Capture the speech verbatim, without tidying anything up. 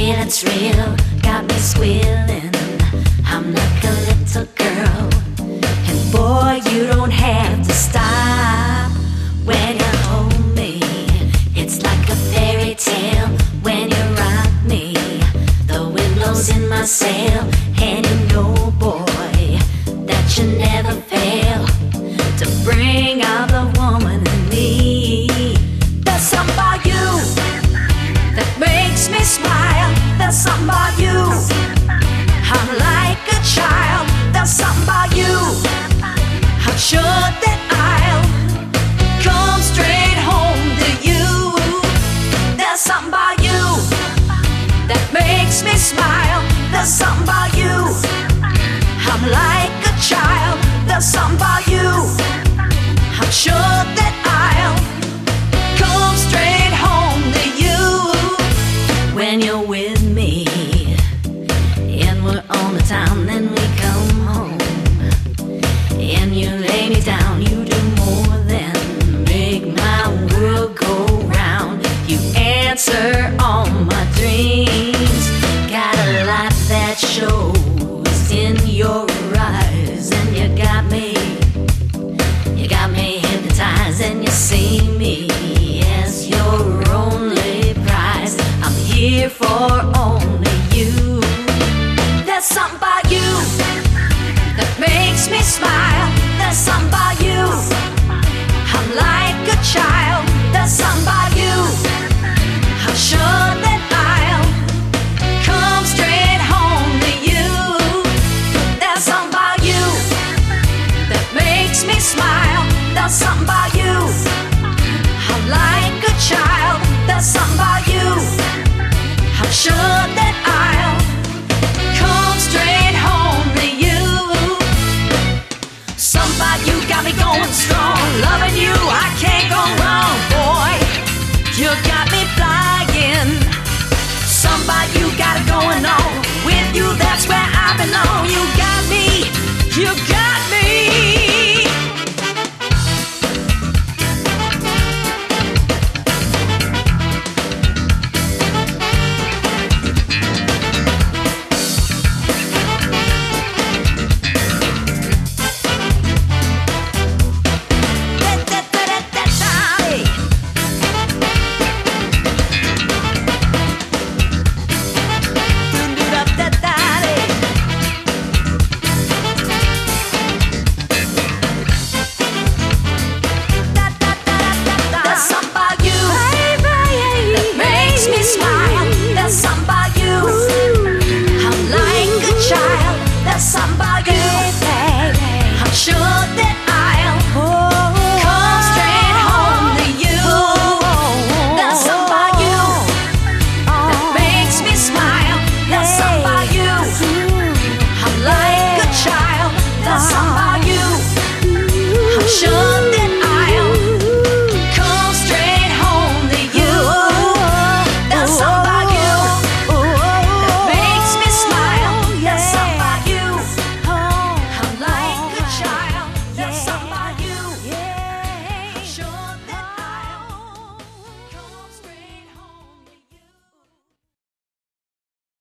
that's real, got me squealing. I'm like a little girl, and boy, you don't have to stop when you hold me. It's like a fairy tale when you rock me. The wind blows in my sail, and you know, boy, that you never fail to bring out the woman in me. There's something about you that makes me smile. There's something about you, I'm like a child. There's something about you, I'm sure that I'll come straight home to you. There's something about you that makes me smile. There's something about you, I'm like a child. There's something about you, I'm sure that I'll come straight home to you. When you're with me and we're on the town, then we come home and you lay me down. You do more than make my world go round. You answer all my dreams. Got a light that shows in your eyes, and you got me, you got me hypnotized, and you see me as your only prize. I'm here for only you. There's something about you that makes me smile. There's something about you, I'm like a child. There's something about you, I'm sure